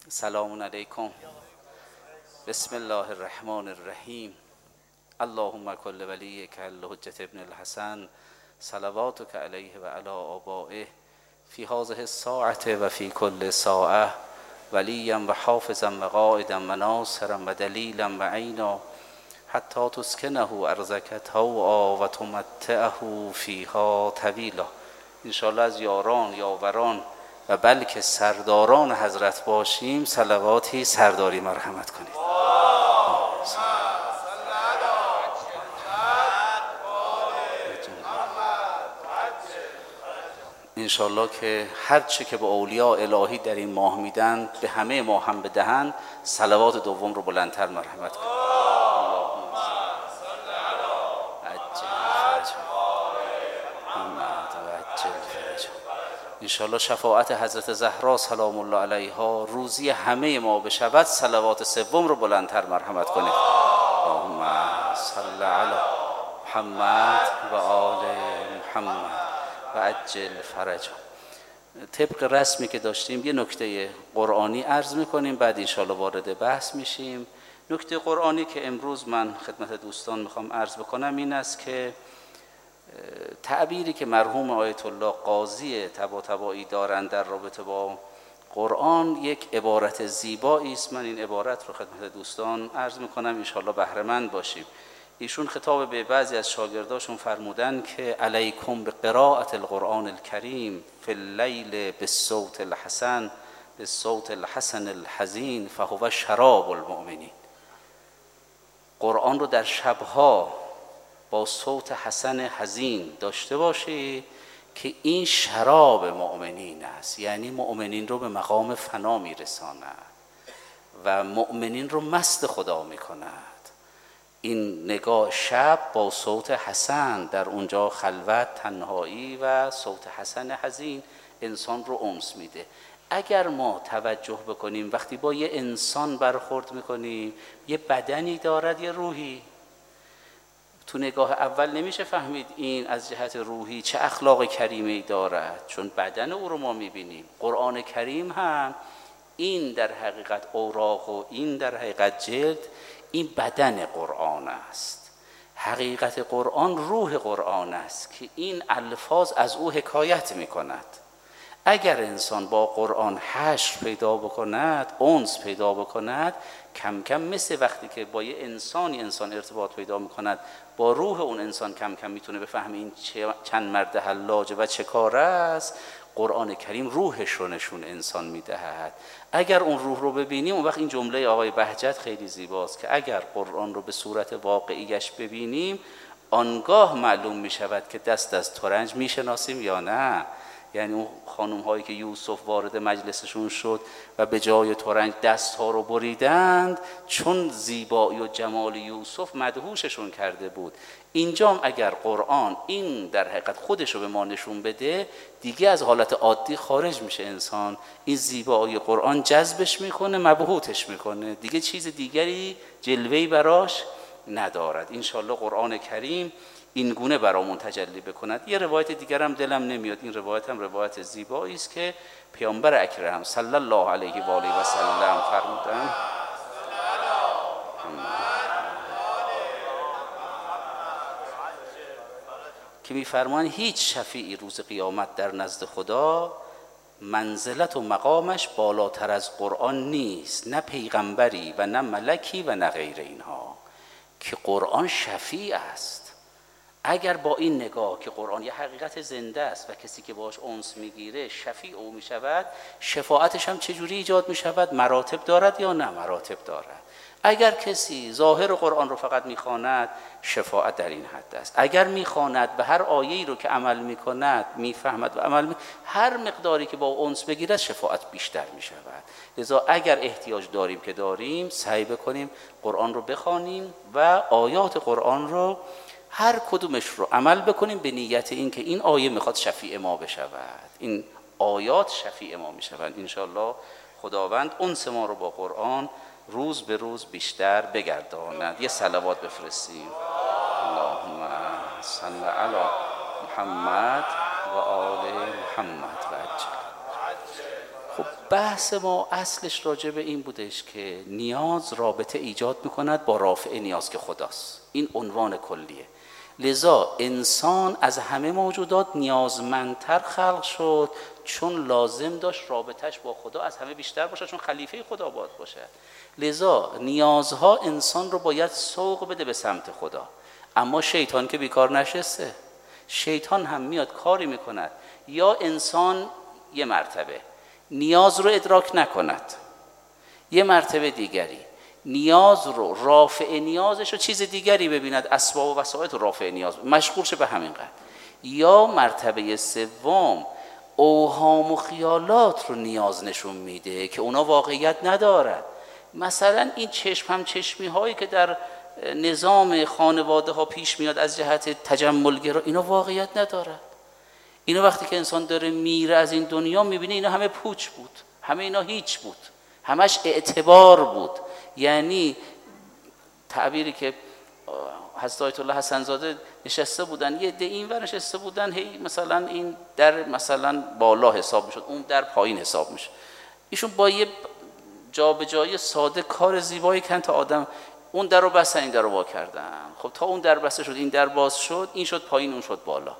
سلام علیکم. بسم الله الرحمن الرحیم. اللهم کل ولیک الحجة ابن الحسن صلواتک علیه و علی آبائه فی هذه الساعة و فی کل ساعة ولیا و حافظا و قائدا و ناصرا و دلیلا و عینا حتی تسکنه ارضک طوعا و تمتعه فیها طویلا. انشاءالله از یاران، یاوران و بلکه سرداران حضرت باشیم. صلواتی سرداری مرحمت کنید. انشاءالله که هر چه که به اولیاء الهی در این ماه میدن به همه ما هم بدهند. صلوات دوم رو بلندتر مرحمت کنید. انشاءالله شفاعت حضرت زهرا سلام الله علیها روزی همه ما بشود. صلوات سوم رو بلندتر مرحمت کنید. اللهم صل علی محمد و آل محمد و عجل فرجهم. طبق رسمی که داشتیم یه نکته قرآنی عرض میکنیم، بعد انشاءالله وارد بحث میشیم. نکته قرآنی که امروز من خدمت دوستان میخوام عرض بکنم این است که تعبیری که مرحوم آیت الله قاضی طباطبایی دارند در رابطه با قرآن یک عبارت زیبایی است. من این عبارت رو خدمت دوستان عرض میکنم، انشاءالله بهره مند باشیم. ایشون خطاب به بعضی از شاگرداشون فرمودن که علیکم بقراءة القرآن الکریم فی اللیل بالصوت الحسن بالصوت الحسن الحزین فهو شراب المؤمنین. قرآن رو در شبها با صوت حسن حزین داشته باشی که این شراب مؤمنین است، یعنی مؤمنین رو به مقام فنا میرساند و مؤمنین رو مست خدا میکند. این نگاه شب با صوت حسن، در اونجا خلوت، تنهایی و صوت حسن حزین انسان رو انس میده. اگر ما توجه بکنیم وقتی با یه انسان برخورد میکنیم، یه بدنی دارد یه روحی. تو نگاه اول نمیشه فهمید این از جهت روحی چه اخلاق کریمه‌ای دارد، چون بدن او رو ما میبینیم. قرآن کریم هم این در حقیقت اوراق و این در حقیقت جلد، این بدن قرآن است. حقیقت قرآن روح قرآن است که این الفاظ از او حکایت میکند. اگر انسان با قرآن حشر پیدا بکند، انس پیدا بکند، کم کم مثل وقتی که با یه انسان ارتباط پیدا میکند با روح اون انسان، کم کم میتونه بفهمه این چند مرد حلاجه و چه کار است. قرآن کریم روحش رو نشون انسان میدهد. اگر اون روح رو ببینیم، اون وقت این جمله آقای بهجت خیلی زیباست که اگر قرآن رو به صورت واقعیش ببینیم، آنگاه معلوم میشود که دست از ترنج میشناسیم یا نه. یعنی اون خانم هایی که یوسف وارد مجلسشون شد و به جای ترنج دست ها رو بریدند، چون زیبایی و جمال یوسف مدهوششون کرده بود. اینجام اگر قرآن این در حقیقت خودش رو به ما نشون بده، دیگه از حالت عادی خارج میشه انسان. این زیبایی قرآن جذبش میکنه، مبهوتش میکنه، دیگه چیز دیگری جلوه‌ای براش ندارد. انشالله قرآن کریم این گونه برامون تجلی بکند. یه روایت دیگر هم دلم نمیاد، این روایت هم روایت زیبایی است که پیامبر اکرم صلی الله علیه و آله و سلم فرمودند که میفرمایند هیچ شفیعی روز قیامت در نزد خدا منزلت و مقامش بالاتر از قرآن نیست، نه پیغمبری و نه ملکی و نه غیر اینها، که قرآن شفیع است. اگر با این نگاه که قرآن یه حقیقت زنده است و کسی که باش انس میگیره شفیع او میشود، شفاعتش هم چجوری ایجاد میشود؟ مراتب دارد یا نه؟ مراتب دارد. اگر کسی ظاهر قرآن رو فقط میخواند، شفاعت در این حد است. اگر میخواند به هر آیه‌ای رو که عمل میکند میفهمد و عمل هر مقداری که با انس بگیرد، شفاعت بیشتر میشود. لذا اگر احتیاج داریم که داریم، سعی بکنیم قرآن رو بخوانیم و آیات قرآن رو هر کدومش رو عمل بکنیم به نیت این که این آیه میخواد شفیع ما بشود، این آیات شفیع ما میشوند. انشاءالله خداوند انس ما رو با قرآن روز به روز بیشتر بگرداند. یه صلوات بفرستیم. اللهم صل علی محمد و آل محمد و عجل. خب بحث ما اصلش راجع به این بودش که نیاز رابطه ایجاد میکند با رافع نیاز که خداست. این عنوان کلیه. لذا انسان از همه موجودات نیازمندتر خلق شد چون لازم داشت رابطهش با خدا از همه بیشتر باشه، چون خلیفه خدا باید باشه. لذا نیازها انسان رو باید سوق بده به سمت خدا. اما شیطان که بیکار نشسته، شیطان هم میاد کاری میکند یا انسان یه مرتبه نیاز رو ادراک نکند، یه مرتبه دیگری نیاز رو رافع نیازش رو چیز دیگری ببیند، اسباب و وسایل رو رافع نیاز مشغول شه به همین قدر، یا مرتبه سوم اوهام و خیالات رو نیاز نشون میده که اونا واقعیت ندارد. مثلا این چشم هم چشمی هایی که در نظام خانواده ها پیش میاد از جهت تجملگرا، اینا واقعیت ندارد. اینا وقتی که انسان داره میره از این دنیا میبینه اینا همه پوچ بود، همه اینا هیچ بود، همش اعتبار بود. یعنی تعبیری که حضرت آیت الله حسن زاده نشسته بودن، یه عده اینور نشسته بودن، هی مثلا این در مثلا بالا حساب میشد، اون در پایین حساب میشد. ایشون با یه جابجایی ساده کار زیبایی کردن تا آدم اون در رو بستن این در رو وا کردن. خب تا اون در بسته شد این در باز شد، این شد پایین اون شد بالا.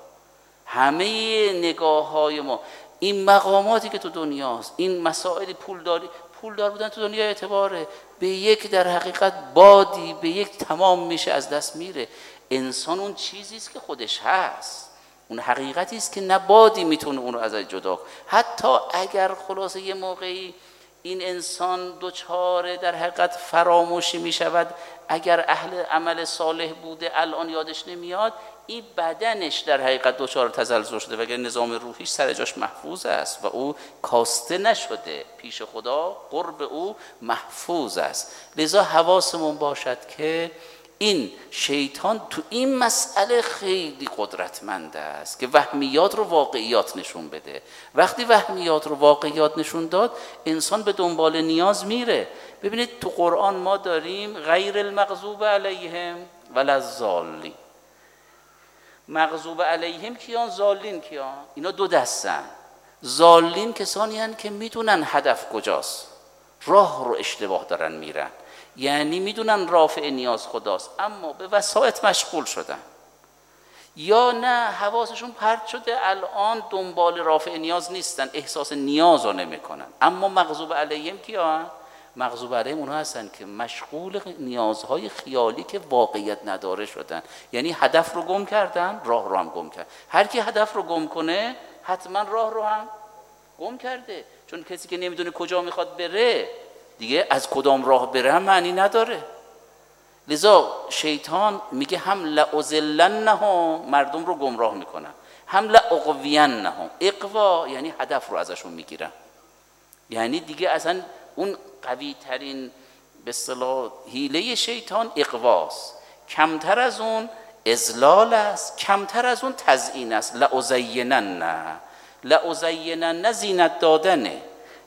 همه نگاه های ما این مقاماتی که تو دنیاست، این مسائل پولدار بودن تو دنیا اعتباره، به یک در حقیقت بادی به یک تمام میشه، از دست میره. انسان اون چیزی است که خودش هست، اون حقیقتی است که نه بادی میتونه اون رو ازش جدا کنه. حتی اگر خلاصه یه موقعی این انسان دوچار در حقیقت فراموشی میشود، اگر اهل عمل صالح بوده الان یادش نمیاد، این بدنش در حقیقت دوچار تزلزل شده، وگرنه نظام روحیش سر جاش محفوظ است و او کاسته نشده، پیش خدا قرب او محفوظ است. لذا حواسمون باشد که این شیطان تو این مسئله خیلی قدرتمند است که وهمیات رو واقعیات نشون بده. وقتی وهمیات رو واقعیات نشون داد، انسان به دنبال نیاز میره. ببینید تو قرآن ما داریم غیر المغضوب علیهم ولا الضالین. مغضوب علیهم کیان؟ ضالین کیان؟ اینا دو دستن. ضالین کسانی هستند که میدونن هدف کجاست، راه رو اشتباه دارن میرن، یعنی میدونن رافع نیاز خداست اما به وسایط مشغول شدن، یا نه حواسشون پرت شده الان دنبال رافع نیاز نیستن، احساس نیاز رو نمیکنن. اما مغضوب علیهم کیان؟ مغضوب علیهم اونها هستن که مشغول نیازهای خیالی که واقعیت نداره شدن، یعنی هدف رو گم کردن، راه رو هم گم کرد. هر کی هدف رو گم کنه حتما راه رو هم گم کرده، چون کسی که نمیدونه کجا میخواد بره دیگه از کدام راه بره هم معنی نداره. لذا شیطان میگه هم لأضلنهم، مردم رو گمراه میکنن، هم لأغوینهم، اغوا یعنی هدف رو ازشون میگیرن، یعنی دیگه اصلا اون قوی ترین به اصطلاح حیله شیطان اغواست، کمتر از اون اضلال است، کمتر از اون تزیین است. لأزینن زینت دادنه،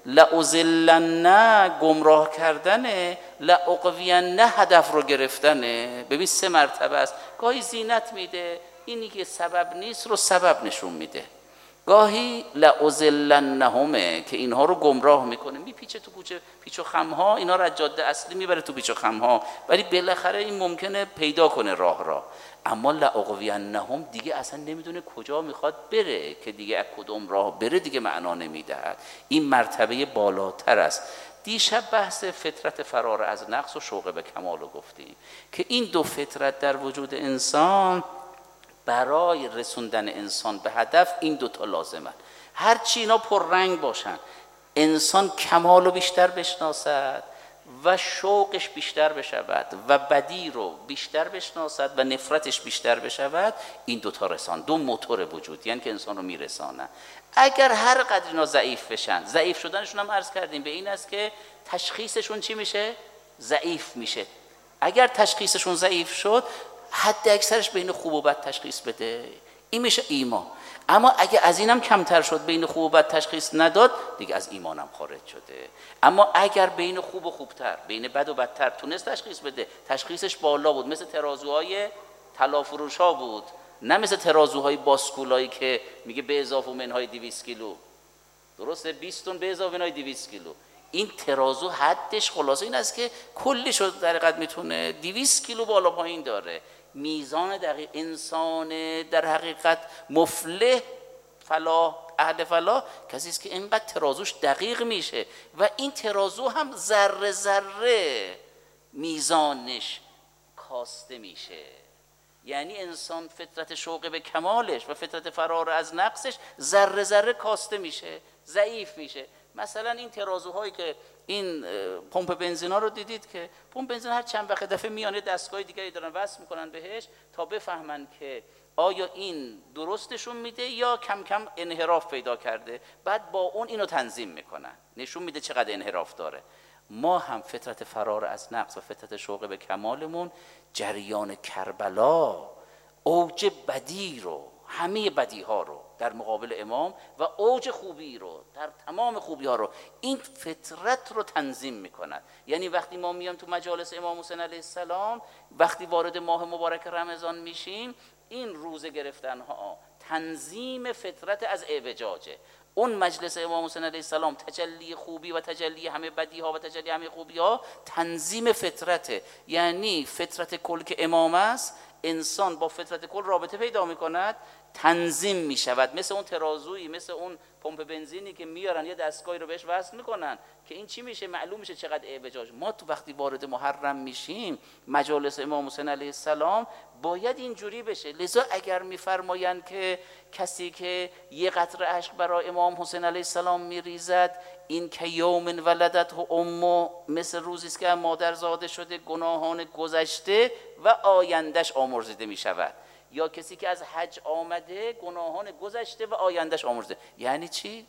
لأضلن گمراه کردنه، لأغوین هدف رو گرفتنه. ببین 3 مرتبه است. گاهی زینت میده، اینی که سبب نیست رو سبب نشون میده، گاهی لأضلنهمه که اینها رو گمراه میکنه، میپیچه تو کوچه پیچ و خمها، اینا رو از جاده اصلی میبره تو پیچ و خمها، ولی بالاخره این ممکنه پیدا کنه راه را. اما لأغوینهم دیگه اصلا نمیدونه کجا میخواد بره، که دیگه از کدوم راه بره دیگه معنا نمیدهد. این مرتبه بالاتر است. دیشب بحث فطرت فرار از نقص و شوق به کمال رو گفتیم که این دو فطرت در وجود انسان برای رسوندن انسان به هدف این دوتا لازمه. هرچی اینا پررنگ باشن، انسان کمال رو بیشتر بشناسد و شوقش بیشتر بشود و بدی رو بیشتر بشناسد و نفرتش بیشتر بشود، این دوتا رسان، دو موتور وجودی یعنی که انسان رو میرسانن. اگر هر قدر اینا ضعیف بشن، ضعیف شدنشون هم عرض کردیم به این است که تشخیصشون چی میشه؟ ضعیف میشه. اگر تشخیصشون ضعیف شد، حد اکثرش بین خوب و بد تشخیص بده، این میشه ایمان. اما اگه از اینم کمتر شد، بین خوب و بد تشخیص نداد، دیگه از ایمانم خارج شده. اما اگر بین خوب و خوبتر، بین بد و بدتر تونست تشخیص بده، تشخیصش بالا بود، مثل ترازوهای طلافروش ها بود، نه مثل ترازوهای باسکولایی که میگه به اضافه منهای 200 کیلو. درسته 20 تن به اضافه اینای 200 کیلو. این ترازو حدش خلاصه این است که کلش رو در حقیقت میتونه 200 کیلو بالا پایین داره. میزان دقیق انسان در حقیقت مفلح فلاح اهل فلاح کسی است که اینقدر ترازوش دقیق میشه و این ترازو هم ذره ذره میزانش کاسته میشه. یعنی انسان فطرت شوق به کمالش و فطرت فرار از نقصش ذره ذره کاسته میشه، ضعیف میشه. مثلا این ترازوهایی که این پمپ بنزینا رو دیدید که پمپ بنزین هر چند وقت دفعه میانه دستگاه دیگری دارن وصل میکنن بهش تا بفهمن که آیا این درستشون میده یا کم کم انحراف پیدا کرده، بعد با اون اینو تنظیم میکنن، نشون میده چقدر انحراف داره. ما هم فطرت فرار از نقص و فطرت شوق به کمالمون جریان کربلا اوج بدی رو، همه بدی ها رو در مقابل امام و اوج خوبی رو در تمام خوبی ها رو این فطرت رو تنظیم میکند. یعنی وقتی ما میام تو مجالس امام حسین علیه السلام، وقتی وارد ماه مبارک رمضان میشیم، این روزه گرفتن ها تنظیم فطرت از اعوجاجه. اون مجلس امام حسین علیه السلام تجلی خوبی و تجلی همه بدی ها و تجلی همه خوبی ها تنظیم فطرته. یعنی فطرت کل که امام است، انسان با فطرت کل رابطه پیدا میکند، تنظیم میشود. مثل اون ترازویی، مثل اون پمپ بنزینی که میارن یه دستگاهی رو بهش وصل میکنن که این چی میشه، معلوم میشه چقدر اعوجاج. ما تو وقتی وارد محرم میشیم مجالس امام حسین علیه السلام باید اینجوری بشه. لذا اگر میفرمایند که کسی که یه قطره اشک برای امام حسین علیه السلام میریزد این که یوم ولدت و امه، مثل روزی است که مادر زاده شده، گناهان گذشته و آیندهش آمرزیده میشود. یا کسی که از حج آمده گناهان گذشته و آیندهش آمرزیده. یعنی چی؟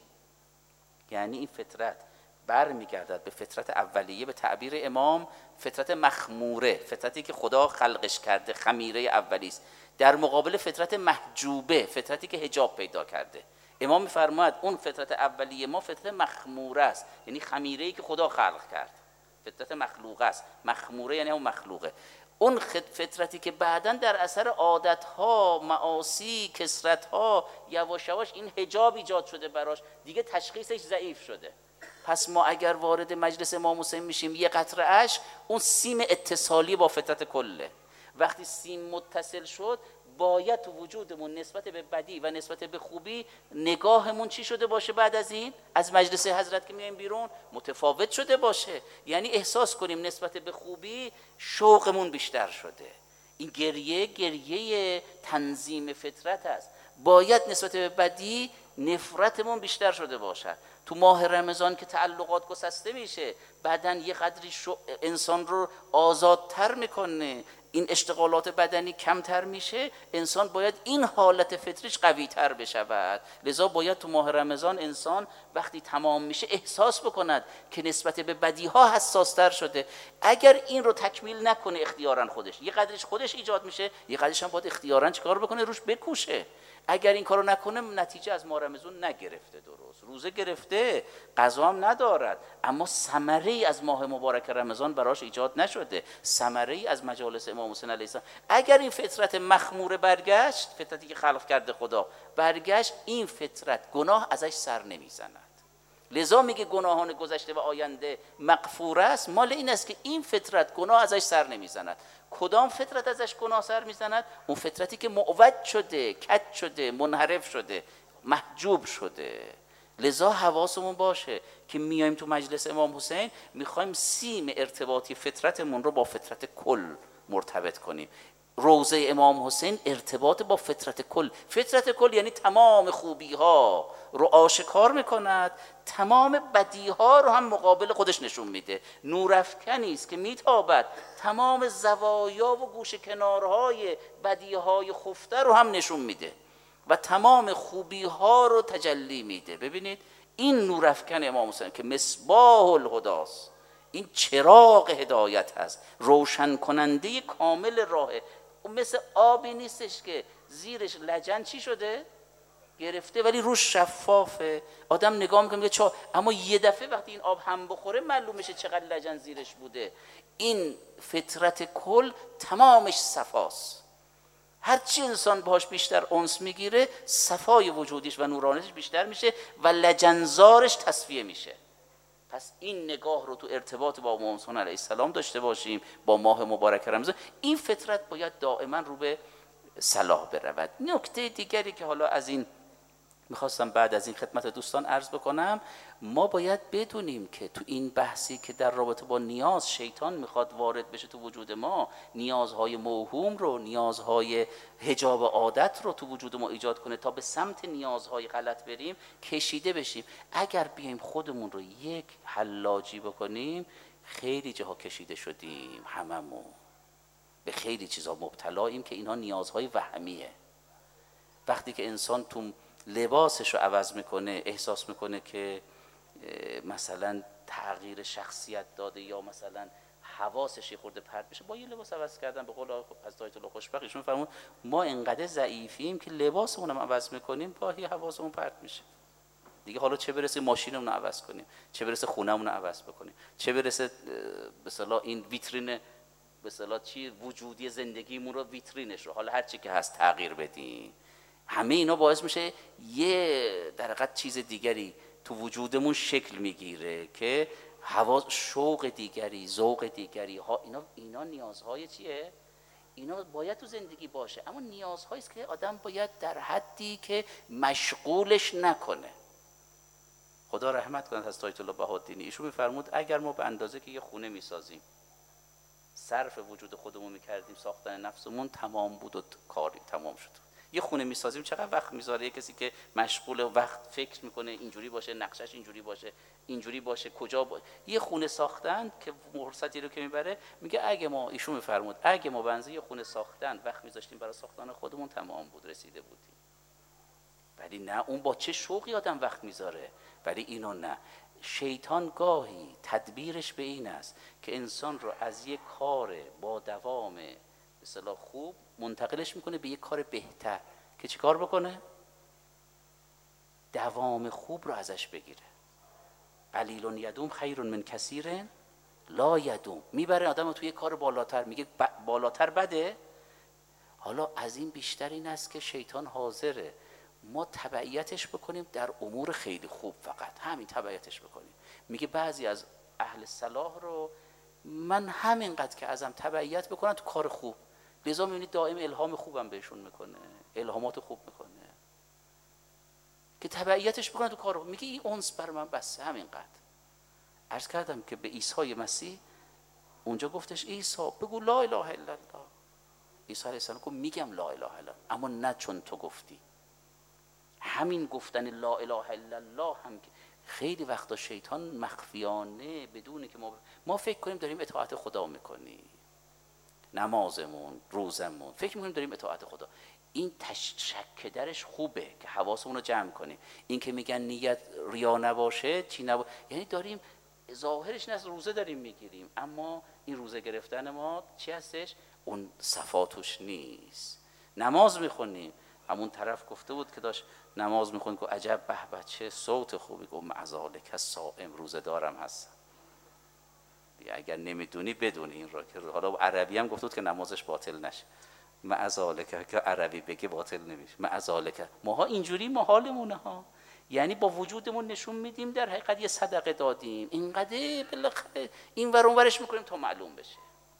یعنی این فطرت برمیگردد به فطرت اولیه، به تعبیر امام فطرت مخموره، فطرتی که خدا خلقش کرده، خمیره اولی است، در مقابل فطرت محجوبه، فطرتی که حجاب پیدا کرده. امام میفرماید اون فطرت اولیه ما فطرت مخموره است، یعنی خمیره‌ای که خدا خلق کرد. فطرت مخلوقه است، مخموره یعنی اون مخلوقه. اون فطرتی که بعداً در اثر عادتها، معاصی، کثرتها یواش یواش این حجاب ایجاد شده براش، دیگه تشخیصش ضعیف شده. پس ما اگر وارد مجلس امام حسین میشیم یه قطره اشک، اون سیم اتصالی با فطرت کله. وقتی سیم متصل شد باید تو وجودمون نسبت به بدی و نسبت به خوبی نگاهمون چی شده باشه؟ بعد از این از مجلس حضرت که میایم بیرون متفاوت شده باشه. یعنی احساس کنیم نسبت به خوبی شوقمون بیشتر شده. این گریه تنظیم فطرت است. باید نسبت به بدی نفرتمون بیشتر شده باشد. تو ماه رمضان که تعلقات گسسته میشه، بعدن یه قدری انسان رو آزادتر میکنه، این اشتغالات بدنی کمتر میشه، انسان باید این حالت فطریش قوی تر بشود. لذا باید تو ماه رمضان انسان وقتی تمام میشه احساس بکند که نسبت به بدی ها حساس تر شده. اگر این رو تکمیل نکنه اختیاراً خودش، یه قدرش خودش ایجاد میشه، یه قدرش هم باید اختیاراً چیکار بکنه؟ روش بکوشه. اگر این کارو نکنه نتیجه از ماه رمضان نگرفته، درست روزه گرفته، قضا هم ندارد، اما ثمره‌ای از ماه مبارک رمضان براش ایجاد نشده، ثمره‌ای از مجالس امام حسین علیه السلام. اگر این فطرت مخمور برگشت، فطرتی که خلق کرده خدا برگشت، این فطرت گناه ازش سر نمیزند. لذا میگه گناهان گذشته و آینده مغفور است، مال این است که این فطرت گناه ازش سر نمیزند. کدام فطرت ازش گناه سر میزند؟ اون فطرتی که معوج شده، کج شده، منحرف شده، محجوب شده. لذا حواسمون باشه که میایم تو مجلس امام حسین میخوایم سیم ارتباطی فطرتمون رو با فطرت کل مرتبط کنیم. روضه امام حسین ارتباط با فطرت کل، فطرت کل یعنی تمام خوبی ها رو آشکار میکند، تمام بدی ها رو هم مقابل خودش نشون میده. نورافکنی است که میتابد تمام زوایا و گوشه کنارهای بدی های خفته رو هم نشون میده و تمام خوبی ها رو تجلی میده. ببینید این نورافکن امام حسین که مصباح الهداست، این چراغ هدایت هست، روشن کننده کامل راهه. اون مثل آبی نیستش که زیرش لجن چی شده؟ گرفته، ولی روش شفافه، آدم نگاه میکنه میگه چا، اما یه دفعه وقتی این آب هم بخوره معلوم میشه چقدر لجن زیرش بوده. این فطرت کل تمامش صفاست. هرچی انسان باهاش بیشتر انس میگیره صفای وجودیش و نورانیش بیشتر میشه و لجنزارش تصفیه میشه. پس این نگاه رو تو ارتباط با امام حسین علیه السلام داشته باشیم، با ماه مبارک رمضان. این فطرت باید دائما رو به صلاح برود. نکته دیگری که حالا از این میخواستم بعد از این خدمت دوستان عرض بکنم، ما باید بدونیم که تو این بحثی که در رابطه با نیاز شیطان میخواد وارد بشه تو وجود ما، نیازهای موهوم رو، نیازهای حجاب عادت رو تو وجود ما ایجاد کنه تا به سمت نیازهای غلط بریم، کشیده بشیم. اگر بیایم خودمون رو یک حلاجی بکنیم، خیلی جاها کشیده شدیم، هممون به خیلی چیزا مبتلاییم که اینها نیازهای وهمیه. وقتی که انسان تو لباسش رو عوض میکنه، احساس میکنه که مثلا تغییر شخصیت داده یا مثلا حواسش یه خورده پرت میشه با یه لباس عوض کردن، به قول از آیت الله خوشبخت ایشون فرمود ما انقدر ضعیفیم که لباسمون هم عوض میکنیم گاهی حواسمون پرت میشه دیگه. حالا چه برسه ماشینمون رو عوض کنیم، چه برسه خونمون رو عوض بکنیم، چه برسه به اصطلاح این ویترین به اصطلاح چی وجودی زندگیمون رو، ویترینش رو، حالا هر چی که هست تغییر بدیم. همه اینا باعث میشه یه در حقیقت چیز دیگری تو وجودمون شکل میگیره که حواس، شوق دیگری، ذوق دیگری ها، اینا نیازهای چیه؟ اینا باید تو زندگی باشه، اما نیازهایی است که آدم باید در حدی که مشغولش نکنه. خدا رحمت کنه حضرت آیت الله بهاءالدین، ایشون میفرمود اگر ما به اندازه که یه خونه میسازیم صرف وجود خودمون میکردیم ساختن نفسمون، تمام بود و کاری تمام شد. یه خونه میسازیم چقدر وقت میذاره؟ یه کسی که مشغول وقت فکر میکنه اینجوری باشه، نقشش اینجوری باشه، اینجوری باشه، کجا باشه. یه خونه ساختن که فرصتی رو که میبره، میگه اگه ما، ایشون میفرمود اگه ما بنزه یه خونه ساختن وقت میذاشتیم برای ساختن خودمون، تمام بود، رسیده بودیم. ولی نه، اون با چه شوقی آدم وقت میذاره، ولی اینو نه. شیطان گاهی تدبیرش به این است که انسان رو از یک کار با دوام به اصطلاح خوب منتقلش میکنه به یک کار بهتر که چی کار بکنه؟ دوام خوب رو ازش بگیره. قلیل یدوم خیر من کثیر لا یدوم. میبره آدم رو توی یک کار بالاتر، میگه بالاتر بده. حالا از این بیشتر این است که شیطان حاضره ما تبعیتش بکنیم در امور خیلی خوب، فقط همین تبعیتش بکنیم. میگه بعضی از اهل صلاح رو من همینقدر که ازم تبعیت بکنن تو کار خوب، لذا میبینید دائم الهام خوبم بهشون میکنه، الهامات خوب میکنه که تبعیتش بکنن تو کار خوب. میگه این انس بر من بسه، همینقدر. عرض کردم که به عیسی مسیح اونجا گفتش عیسی بگو لا اله الا الله. عیسی علیه السلام گفت میگم لا اله الا الله، اما نه چون تو گفتی. همین گفتن لا اله الا الله هم که خیلی وقتا شیطان مخفیانه بدون که ما فکر کنیم داریم اطاعت خدا میکنیم، نمازمون، روزمون، فکر میکنیم داریم اطاعت خدا. این شک درش خوبه که حواسمون رو جمع کنیم. این که میگن نیت ریا نباشه چی نباشه، یعنی داریم ظاهرش نه روزه داریم میگیریم، اما این روزه گرفتن ما چی هستش؟ اون صفاتش نیست. نماز میخونیم، همون طرف گفته بود که داشت نماز میخوند که عجب به بچه صوت خوبی، گفت معذالک صائم، روزه دارم هستم. اگر نمیدونی بدون این را که حالا عربی هم گفته بود که نمازش باطل نشه. معذالک که عربی بگه باطل نمیشه. معذالک ماها اینجوری محالمونه ها، یعنی با وجودمون نشون میدیم در حقیقت یه صدقه دادیم، اینقدر بالاخره این ور اون ورش میکنیم تا معلوم بشه.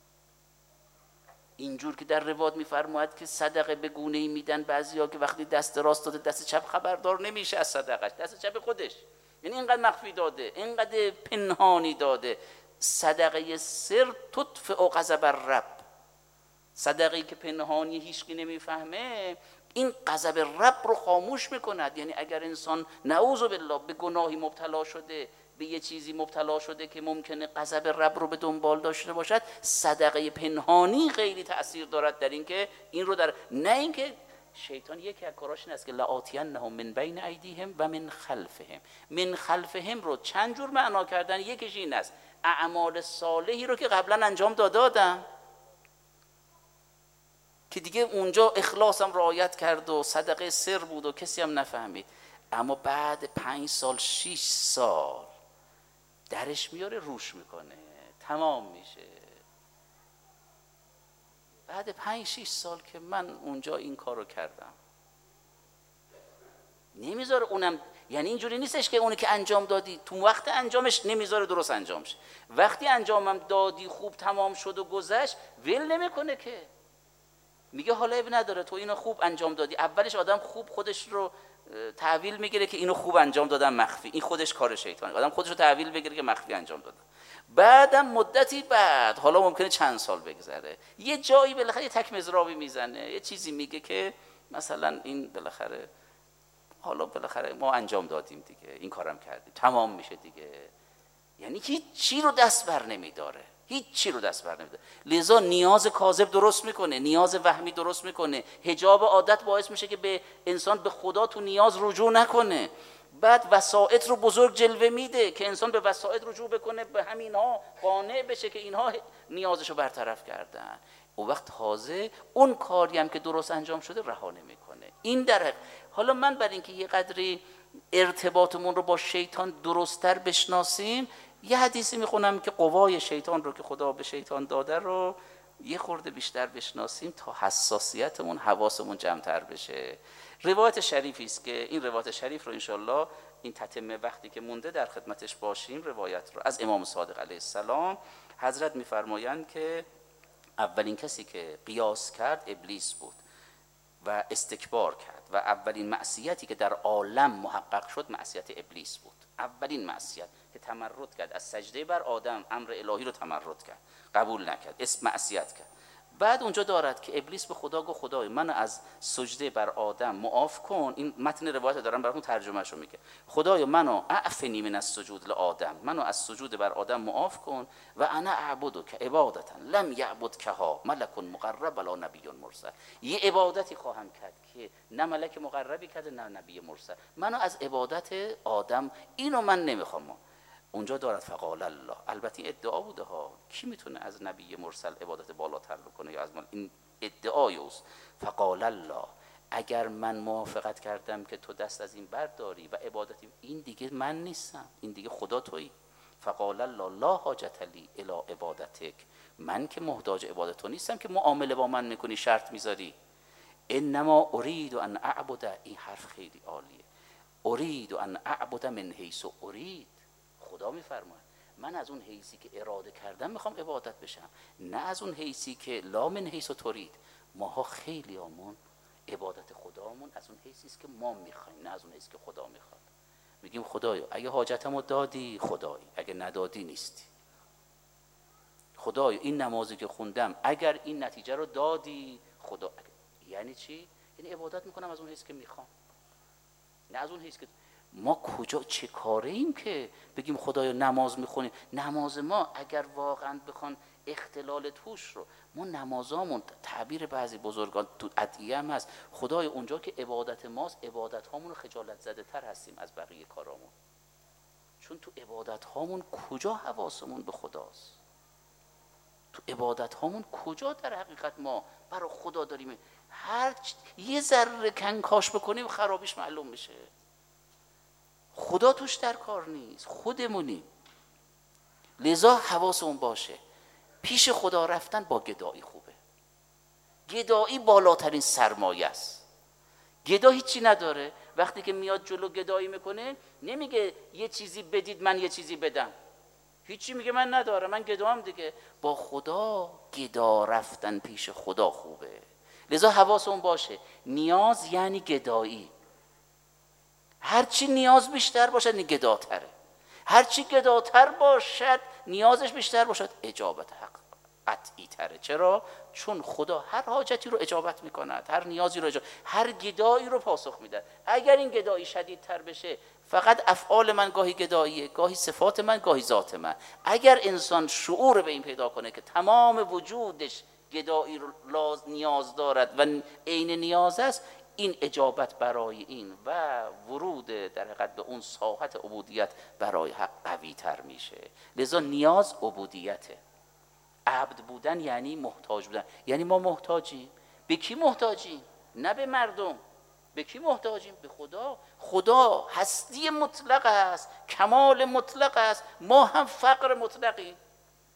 اینجور که در روایت میفرماید که صدقه به گونه‌ای میدن بعضیا که وقتی دست راست داده دست چپ خبردار نمیشه از صدقش، دست چپ خودش، یعنی اینقدر مخفی داده، اینقدر پنهانی داده. صدقه سر تطفئ غضب الرب، صدقه‌ای که پنهانی هیچکی نمیفهمه این غضب رب رو خاموش میکند. یعنی اگر انسان نعوذ بالله به گناهی مبتلا شده، به یه چیزی مبتلا شده که ممکنه غضب رب رو به دنبال داشته باشد، صدقه پنهانی خیلی تأثیر دارد در این که این رو در، نه اینکه شیطان یکی از کاراش این است که لآتینهم من بین ایدیهم و من خلفهم. من خلفهم رو چند جور معنا کردن، یکیش این است اعمال صالحی رو که قبلا انجام دادم که دیگه اونجا اخلاصم رعایت کرد و صدقه سر بود و کسی هم نفهمید، اما بعد 5 سال 6 سال درش میاره روش میکنه، تمام میشه. بعد 5-6 سال که من اونجا این کارو کردم، نمیذاره اونم، یعنی اینجوری نیستش که اونی که انجام دادی تو وقت انجامش نمیذاره درست انجام شه، وقتی انجامم دادی خوب تمام شد و گذشت ول نمیکنه که، میگه حالا اب نداره تو اینو خوب انجام دادی. اولش آدم خوب خودش رو تحویل میگیره که اینو خوب انجام دادم مخفی، این خودش کار شیطانه، آدم خودش رو تحویل بگیره که مخفی انجام دادم. بعدم مدتی بعد، حالا ممکنه چند سال بگذره، یه جایی بالاخره یه تک مضرابی میزنه، یه چیزی میگه که مثلا این بالاخره حالا بالاخره ما انجام دادیم دیگه، این کارم کردیم، تمام میشه دیگه. یعنی هیچ چی رو دست بر نمیداره، هیچ چی رو دست بر نمیداره. لذا نیاز کاذب درست میکنه، نیاز وهمی درست میکنه، حجاب عادت باعث میشه که به انسان به خدا تو نیاز رجوع نکنه. بعد وسائط رو بزرگ جلوه میده که انسان به وسائط رجوع بکنه، به همینها قانع بشه که اینها نیازشو برطرف کردن. اون وقت تازه اون کاری هم که درست انجام شده رها نمیکنه. این در حالا من برای اینکه یه قدری ارتباطمون رو با شیطان درست‌تر بشناسیم، یه حدیثی میخونم که قوای شیطان رو که خدا به شیطان داده رو یه خورده بیشتر بشناسیم تا حساسیتمون، حواسمون جمع‌تر بشه. روایت شریفی است که این روایت شریف رو انشالله این تتمه وقتی که مونده در خدمتش باشیم، روایت رو از امام صادق علیه السلام. حضرت میفرمایند که اولین کسی که قیاس کرد ابلیس بود و استکبار کرد و اولین معصیتی که در عالم محقق شد معصیت ابلیس بود. اولین معصیت که تمرد کرد از سجده بر آدم، امر الهی رو تمرد کرد، قبول نکرد، اسم معصیت کرد. بعد اونجا دارد که ابلیس به خدا گفت خدای من از سجده بر آدم معاف کن. این متن روایت دارم براتون ترجمهشو میگه. خدای منو اعفنی من السجود لآدم، منو از سجود بر آدم معاف کن و انا اعبدک عبادتا لم یعبدکها ملک مقرب ولا نبی مرسل. یه عبادتی خواهم کرد که نه ملک مقربی کرده نه نبی مرسل. منو از عبادت آدم، اینو من نمیخوام. اونجا دارد فقال الله، البته ادعا بوده ها، کی میتونه از نبی مرسل عبادت بالاتر بکنه یا از من، این ادعای اوست. فقال الله، اگر من موافقت کردم که تو دست از این برداری و عبادتی، این دیگه من نیستم، این دیگه خدا تویی. فقال الله لا حاجت لی الی عبادتک، من که محتاج عبادت تو نیستم که معامله با من میکنی، شرط میذاری. انما اريد ان اعبد، این حرف خیلی عالیه، اريد ان اعبد من حیث اريد. خدا میفرماید من از اون حیثی که اراده کردم میخوام عبادت بشم، نه از اون حیثی که لا من حیث ترید. ماها خیلی همون عبادت خدامون از اون حیثی است که ما میخوایم، نه از اون حیثی که خدا میخواد. میگیم خدایا اگه حاجتمو دادی خدایی، اگه ندادی نیستی. خدایا این نمازی که خوندم اگر این نتیجه رو دادی خدا. یعنی چی؟ یعنی عبادت میکنم از اون حیث که میخوام، نه از اون حیث که ما کجا چه کاره ایم که بگیم خدایا نماز میخونیم. نماز ما اگر واقعا بخوان اختلال توش رو، ما نمازامون تعبیر بعضی بزرگان تو ادعیه هم هست، خدایا اونجا که عبادت ماست عبادت هامون رو خجالت زده تر هستیم از بقیه کارامون، چون تو عبادت هامون کجا حواسمون به خداست، تو عبادت هامون کجا در حقیقت ما برای خدا داریم. هر یه ذره کنکاش بکنیم خرابیش معلوم میشه. خدا توش در کار نیست، خودمونیم. لذا حواسمون باشه پیش خدا رفتن با گدایی خوبه. گدایی بالاترین سرمایه است. گدا هیچی نداره، وقتی که میاد جلو گدایی میکنه نمیگه یه چیزی بدید من یه چیزی بدم، هیچی میگه من ندارم من گدام دیگه. با خدا گدا رفتن پیش خدا خوبه. لذا حواسمون باشه نیاز یعنی گدایی. هرچی نیاز بیشتر باشد گداتره، هرچی گداتر باشد نیازش بیشتر باشد اجابت حق قطعی تره. چرا؟ چون خدا هر حاجتی رو اجابت میکند، هر نیازی رو هر گدایی رو پاسخ میده. اگر این گدایی شدیدتر بشه، فقط افعال من گاهی گداییه، گاهی صفات من، گاهی ذات من. اگر انسان شعور به این پیدا کنه که تمام وجودش گدایی رو نیاز دارد و عین نیاز است، این اجابت برای این و ورود در حقیقت به اون ساحت عبودیت برای حق قوی تر میشه. لذا نیاز عبودیته. عبد بودن یعنی محتاج بودن، یعنی ما محتاجیم. به کی محتاجیم؟ نه به مردم. به کی محتاجیم؟ به خدا. خدا هستی مطلق است، کمال مطلق است، ما هم فقر مطلقیم.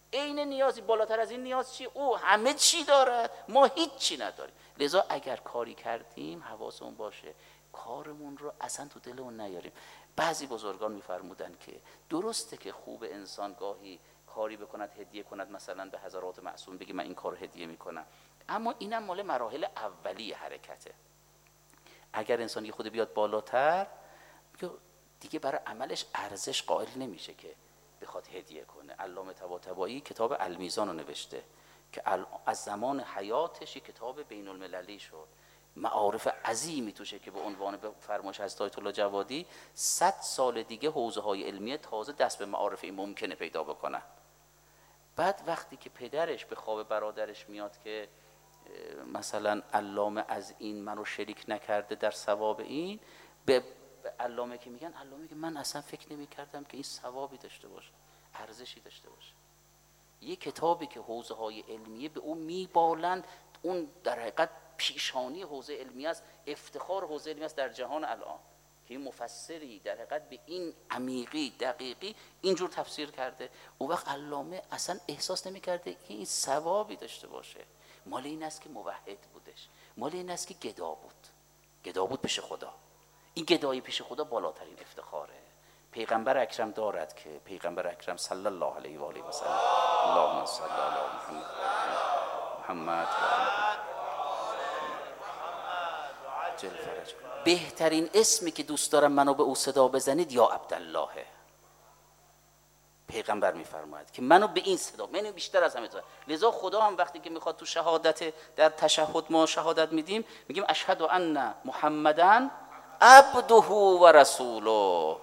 عین نیازی، بالاتر از این نیاز چی؟ او همه چی دارد، ما هیچ چی نداریم. لذا اگر کاری کردیم حواسمون باشه کارمون رو اصلا تو دلمون نیاریم. بعضی بزرگان میفرمودن که درسته که خوب انسان گاهی کاری بکند هدیه کند، مثلا به حضرات معصوم بگی من این کار هدیه میکنم، اما اینم مال مراحل اولیه حرکته. اگر انسان یه خود بیاد بالاتر دیگه برای عملش ارزش قائل نمیشه که بخواد هدیه کنه. علامه طباطبایی کتاب المیزان رو نوشته که از زمان حیاتش کتاب بین المللی شد، معارف عظیمی توشه که به عنوان فرمایش حضرت آیت الله جوادی 100 سال دیگه حوزه های علمیه تازه دست به معارف این ممکنه پیدا بکنن. بعد وقتی که پدرش به خواب برادرش میاد که مثلا علامه از این منو شریک نکرده در ثواب این، به علامه که میگن، علامه که من اصلا فکر نمی کردم که این ثوابی داشته باشه، ارزشی داشته باشه. یه کتابی که حوزه های علمیه به اون میبالند، اون در حقیقت پیشانی حوزه علمیه است، افتخار حوزه علمیه است در جهان الان که این مفسری در حقیقت به این عمیقی دقیقی اینجور تفسیر کرده. اون وقت علامه اصلا احساس نمی کرده که این ثوابی داشته باشه. مال این است که موحد بودش، مال این است که گدا بود پیش خدا. این گدایی پیش خدا بالاترین افتخاره. پیغمبر اکرم دارد که پیغمبر اکرم صلی الله علیه و آله و سلم، اللهم صل علی محمد جل فرج. بهترین اسمی که دوست دارم منو به او صدا بزنید یا عبدالله. پیغمبر میفرماید که منو به این صدا، منو بیشتر از همه. لذا خدا هم وقتی که میخواد تو شهادت، در تشهد ما شهادت میدیم، میگیم اشهد ان محمدن عبده و رسوله،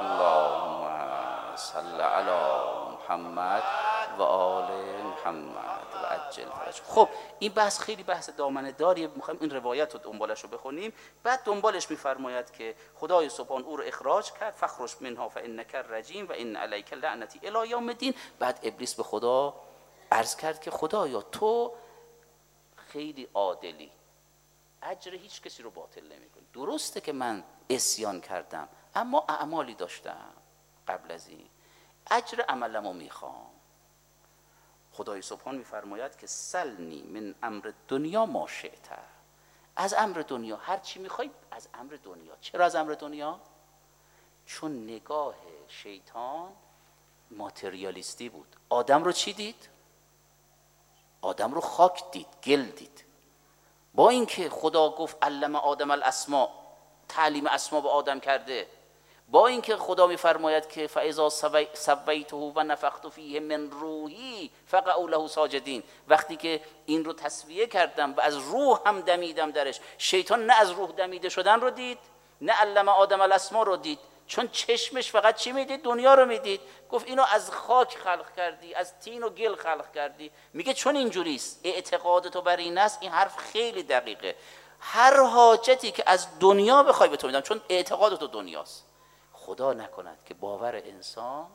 اللهم صل علی محمد و آل محمد و عجل فرج. خب این بحث خیلی بحث دامنه داریه، میخوایم این روایت رو دنبالش رو بخونیم. بعد دنبالش میفرماید که خدای سبحان او رو اخراج کرد، فخرج منها فانک رجیم و ان علیک لعنتی الی یوم الدین. بعد ابلیس به خدا عرض کرد که خدایا تو خیلی عادلی، اجر هیچ کسی رو باطل نمی‌کنی. درسته که من عصیان کردم اما اعمالی داشتم قبل از این، اجر عملمو میخوام. خدای سبحان میفرماید که سلنی من امر دنیا ما شئت، از امر دنیا هر چی میخوای از امر دنیا. چرا از امر دنیا؟ چون نگاه شیطان ماتریالیستی بود. آدم رو چی دید؟ آدم رو خاک دید، گل دید. با اینکه خدا گفت علم آدم الاسماء، تعلیم اسما به آدم کرده، با اینکه خدا میفرماید که فاذا سویته و نفخت فیه من روحی فقعوا له ساجدین، وقتی که این رو تسویه کردم و از روح هم دمیدم درش، شیطان نه از روح دمیده شدن رو دید، نه علم آدم الاسماء رو دید، چون چشمش فقط چی میدید؟ دنیا رو میدید. گفت اینو از خاک خلق کردی، از طین و گل خلق کردی. میگه چون اینجوریست، اعتقاد تو بر این است. این حرف خیلی دقیقه. هر حاجتی که از دنیا بخوای به تو میدم، چون اعتقاد تو دنیاست. خدا نکند که باور انسان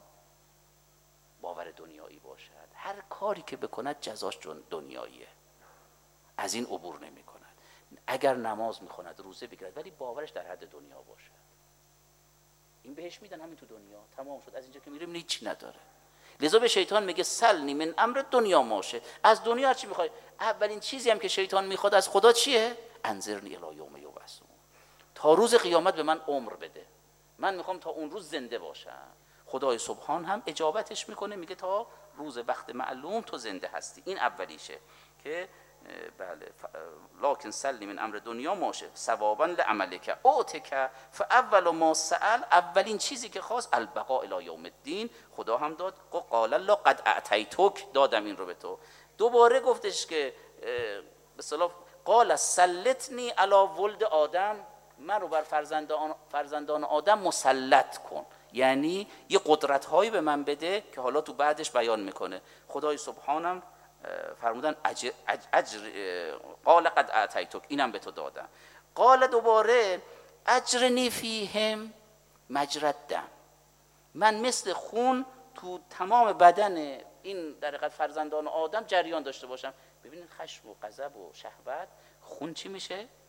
باور دنیایی باشد. هر کاری که بکند جزاش دنیاییه، از این عبور نمی کند. اگر نماز میخواند، روزه بگیرد، ولی باورش در حد دنیا باشد، این بهش میدن همین تو دنیا، تمام شد. از اینجا که میریم هیچی نداره. لذا به شیطان میگه سلنی من امر دنیا ماشه، از دنیا هر چی میخوای. اولین چیزی هم که شیطان میخواد از خدا چیه؟ انظرنی الی یوم یبعثون، تا روز قیامت به من عمر بده، من میخوام تا اون روز زنده باشم. خدای سبحان هم اجابتش میکنه، میگه تا روز وقت معلوم تو زنده هستی. این اولیشه که بله لکن سلی من امر دنیا ماشه ثوابا لعملک اوتک فاول ما سأل، اولین چیزی که خواست البقاء الی یوم الدین. خدا هم داد، قال الله قد اعطیتک، دادم این رو به تو. دوباره گفتش که به اصطلاح قال سلطنی علی ولد آدم، من رو بر فرزندان آدم مسلط کن، یعنی یه قدرت هایی به من بده که حالا تو بعدش بیان میکنه. خدای سبحانم فرمودن اجر قال قد اعطیتک، اینم به تو دادم. قال دوباره اجرنی فیهم مجرى الدم، من مثل خون تو تمام بدن این در حقیقت فرزندان آدم جریان داشته باشم. ببینید خشم و غضب و شهوت، خون چی میشه؟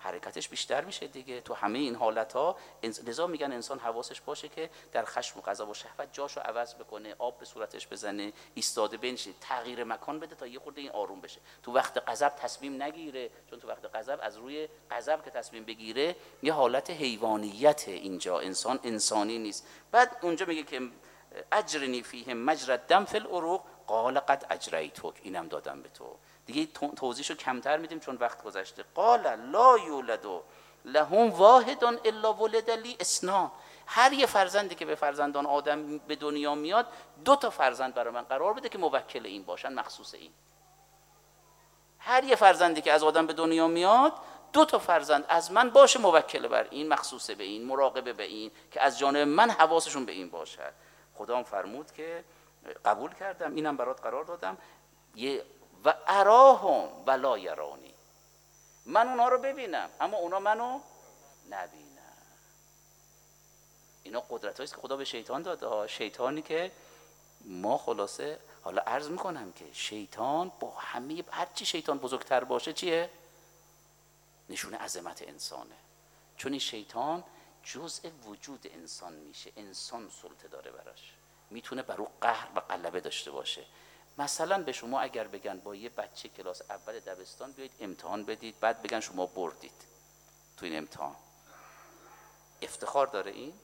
حرکتش بیشتر میشه دیگه تو همه این حالتها. لذا میگن انسان حواسش باشه که در خشم و غضب و شهوت جاشو عوض بکنه، آب به صورتش بزنه، ایستاده بنشه، تغییر مکان بده تا یه خورده این آروم بشه. تو وقت غضب تصمیم نگیره، چون تو وقت غضب از روی غضب که تصمیم بگیره یه حالت حیوانیت، اینجا انسان انسانی نیست. بعد اونجا میگه که اجرنی فیهم مجرى الدم فی العروق قال قد اجریتک، اینم دادم به تو. دیگه توضیحشو کمتر میدیم چون وقت گذشته. قال لا یولد لهم واحد الا ولد لی اثنان، هر یه فرزندی که به فرزندان آدم به دنیا میاد 2 تا فرزند برای من قرار بده که موکل این باشن، مخصوص این. هر یه فرزندی که از آدم به دنیا میاد 2 تا فرزند از من باشه موکل بر این، مخصوص به این، مراقبه به این، که از جانب من حواسشون به این باشد. خدا هم فرمود که قبول کردم، اینم برات قرار دادم. و اراهم ولا یرانی، من اونا رو ببینم اما اونا منو نبینن. اینا قدرتایی است که خدا به شیطان داده. شیطانی که ما خلاصه حالا عرض میکنم که شیطان با همه، هرچی شیطان بزرگتر باشه چیه؟ نشونه عظمت انسانه. چون این شیطان جزء وجود انسان میشه، انسان سلطه داره براش، میتونه بر او قهر و غلبه داشته باشه. مثلا به شما اگر بگن با یه بچه کلاس اول دبستان بیایید امتحان بدید، بعد بگن شما بردید تو این امتحان، افتخار داره این؟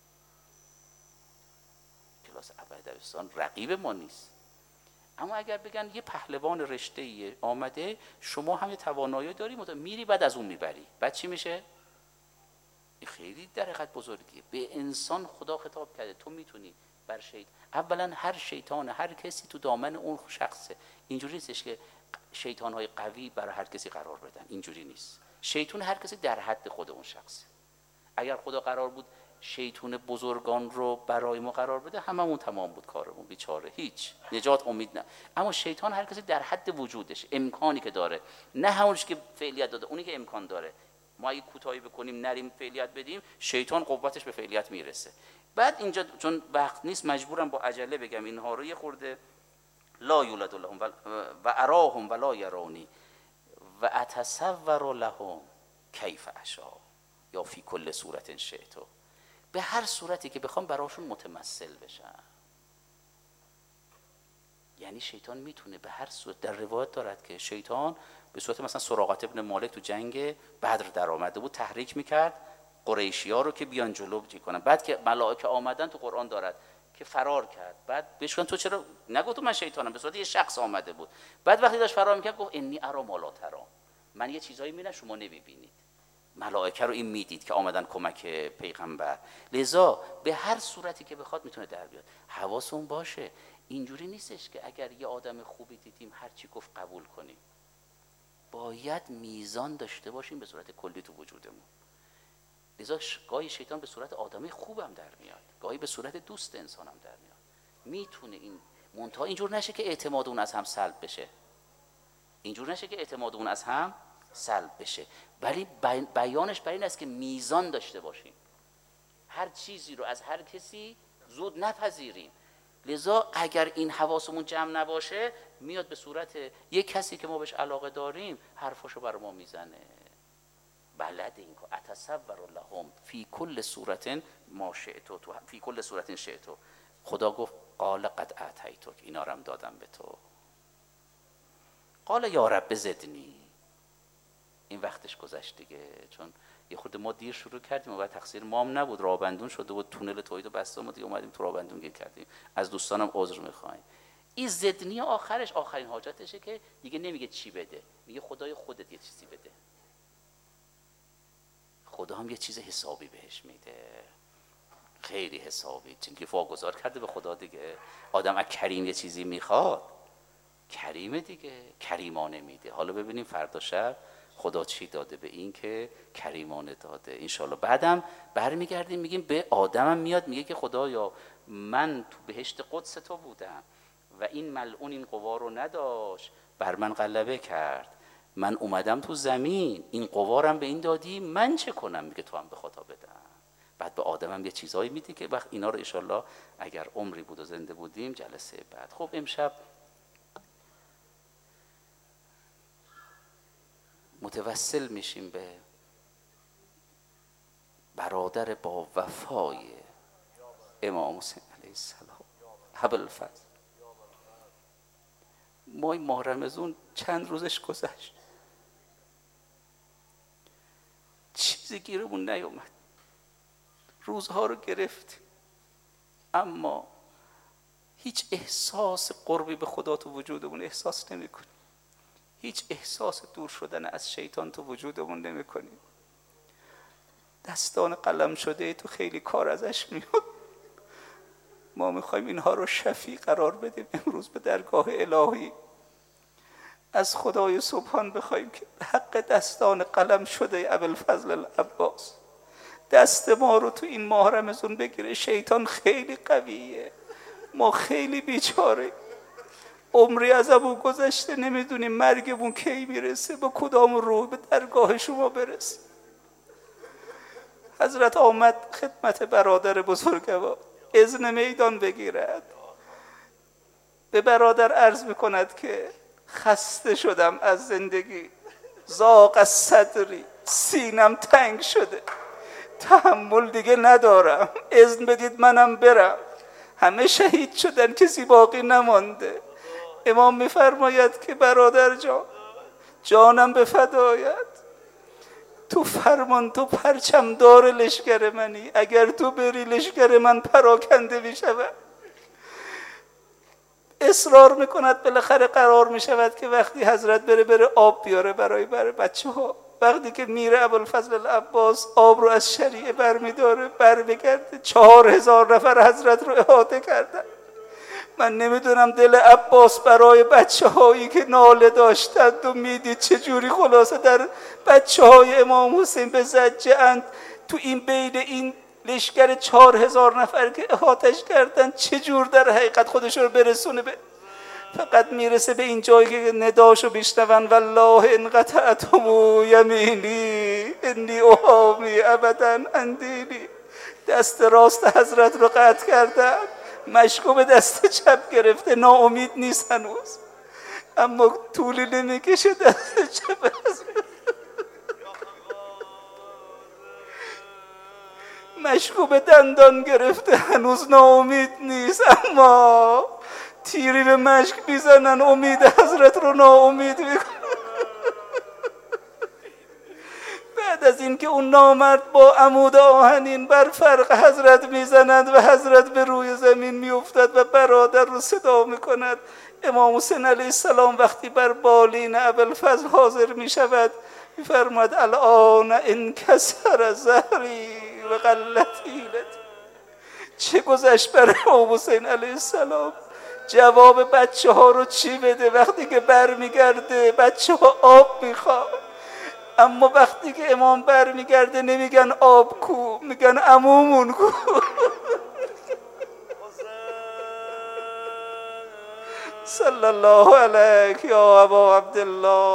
کلاس اول دبستان رقیب ما نیست. اما اگر بگن یه پهلوان رشته‌ای آمده، شما هم یه توانایی داری، میری بعد از اون میبری، بعد چی میشه؟ این خیلی در حقیقت بزرگیه. به انسان خدا خطاب کرده تو میتونی بر شیطان، اولا هر شیطان، هر کسی تو دامن اون شخصه. اینجوری نیستش که شیطان‌های قوی برای هر کسی قرار بدن، اینجوری نیست. شیطان هر کسی در حد خود اون شخصه. اگر خدا قرار بود شیطان بزرگان رو برای ما قرار بده، هممون تمام بود کارمون، بیچاره هیچ نجات امید نه. اما شیطان هر کسی در حد وجودش، امکانی که داره، نه همونش که فعلیت داده، اونی که امکان داره. ما اگه کوتاهی بکنیم نریم فعلیت بدیم، شیطان قوتش به فعلیت میرسه. بعد اینجا چون وقت نیست مجبورم با عجله بگم اینها رو یه خورده. لا یولد لهم و اراهم ولا یرانی و اتصور لهم کیف اشاء یا فی کل صورت شئت، به هر صورتی که بخوام براشون متمثل بشم. یعنی شیطان میتونه به هر صورت، در روایت دارد که شیطان به صورت مثلا سراقت ابن مالک تو جنگ بدر در آمده بود، تحریک میکرد قریشی‌ها رو که بیان جلو کنن. بعد که ملائکه آمدن تو قرآن دارد که فرار کرد. بعد بهش گفتن تو چرا نگفت من شیطانم، به صورت یه شخص آمده بود. بعد وقتی داشت فرار میکرد گفت انی ارا ما لا ترون، من یه چیزایی میبینم شما نمیبینید. ملائکه رو این میدید که آمدن کمک پیغمبر. لذا به هر صورتی که بخواد میتونه در بیاد. حواسون باشه اینجوری نیستش که اگر یه آدم خوبی دیدیم هر چی گفت قبول کنیم. باید میزان داشته باشیم به صورت کلی تو وجودمون. لذا گاهی شیطان به صورت آدمی خوبم در میاد، گاهی به صورت دوست انسانم در میاد. میتونه این منتها اینجور نشه که اعتماد اون از هم سلب بشه، اینجور نشه که اعتماد اون از هم سلب بشه، ولی بیانش بر این است که میزان داشته باشیم، هر چیزی رو از هر کسی زود نپذیریم. لذا اگر این حواسمون جمع نباشه میاد به صورت یک کسی که ما بهش علاقه داریم حرفاشو بر ما میزنه. بلد این که اتصور لهم فی کل صورت ما شئت، فی کل صورت شئت. خدا گفت قال قد اعطیتک، اینا رو هم دادم به تو. قال یا رب زدنی، این وقتش گذشت دیگه، چون یه خورده ما دیر شروع کردیم و بعد تقصیر ما هم نبود، رابندون شده بود، تونل توحید و بسته، ما دیگه اومدیم تو رابندون گیر کردیم. از دوستانم عذر میخوایم. این زدنی آخرش آخرین حاجتشه که دیگه نمیگه چی بده، میگه خدای خودت یه چیزی بده. خدا هم یه چیز حسابی بهش میده، خیلی حسابی، چون که واگذار کرده به خدا دیگه. آدم از کریم یه چیزی میخواد، کریمه دیگه، کریمانه میده. حالا ببینیم فردا شب خدا چی داده به این که کریمانه داده. انشالله بعدم برمیگردیم میگیم به آدمم میاد میگه که خدایا من تو بهشت قدس تو بودم و این ملعون این قوا رو نداشت، بر من غلبه کرد، من اومدم تو زمین این قوارم به این دادی، من چه کنم؟ میگه تو هم به خدا بدم. بعد به آدمم یه چیزایی میدی که وقت اینا رو انشالله اگر عمری بود و زنده بودیم جلسه بعد. خب امشب متوسل میشیم به برادر با وفای امام حسین علیه السلام، ابوالفضل. ما این ماه رمضان چند روزش گذشت، چیزی گیرمون نیومد، روزها رو گرفتیم، اما هیچ احساس قربی به خدا تو وجودمون احساس نمی کنیم، هیچ احساس دور شدن از شیطان تو وجودمون نمی کنیم. دستان قلم شده تو خیلی کار ازش میاد. ما میخوایم اینها رو شفیع قرار بدیم امروز به درگاه الهی، از خدای سبحان بخوایم که به حق دستان قلم شده ابوالفضل العباس دست ما رو تو این ماه رمضان بگیره. شیطان خیلی قویه، ما خیلی بیچاره، عمری از ابو گذشته، نمیدونیم مرگمون کی میرسه، با کدام روح به درگاه شما برسه. حضرت آمد خدمت برادر بزرگوار، اذن میدان بگیرد، به برادر عرض میکند که خسته شدم از زندگی، ضاق از صدری، سینم تنگ شده، تحمل دیگه ندارم، اذن بدید منم برم. همه شهید شدن، کسی باقی نمانده. امام میفرماید که برادر جانم به فدایت، تو فرمان، تو پرچم دار لشکر منی، اگر تو بری لشکر من پراکنده میشود. اصرار میکند، بالاخره قرار میشود که وقتی حضرت بره آب بیاره برای بچه ها. وقتی که میره ابوالفضل العباس آب رو از شریعه برمیداره، بگرده 4000 نفر حضرت رو احاطه کردن. من نمیدونم دل عباس برای بچه هایی که ناله داشتند و میدید چجوری خلاصه در بچه های امام حسین به زجه اند، تو این بین این لشکر 4000 نفر که احاطش کردن چجور در حقیقت خودش رو برسونه فقط میرسه به این جایی که نداشو بشنون، والله ان قطعتم یمینی انی احامی ابدا اندینی. دست راست حضرت رو قطع کردن، مشکو به دست چپ گرفته، ناامید نیست هنوز، اما طولی نمیکشه دست چپ مشکو به دندان گرفته، هنوز ناامید نیست، اما تیری به مشک میزنن، امید حضرت رو ناامید میکنن. بعد از این که اون نامرد با عمود آهنین بر فرق حضرت میزند و حضرت به روی زمین میافتد و برادر رو صدا میکند، امام حسین علیه السلام وقتی بر بالین ابوالفضل حاضر میشود میفرماید الان انکسر ظهری و قلت حیلتی. چه گذشت بر امام حسین علیه السلام؟ جواب بچه ها رو چی بده؟ وقتی که برمیگرده بچه ها آب میخواد، اما وقتی که امام برمیگرده نمیگن آب کو، میگن عمومون کو. صلی الله علیک یا ابا عبدالله.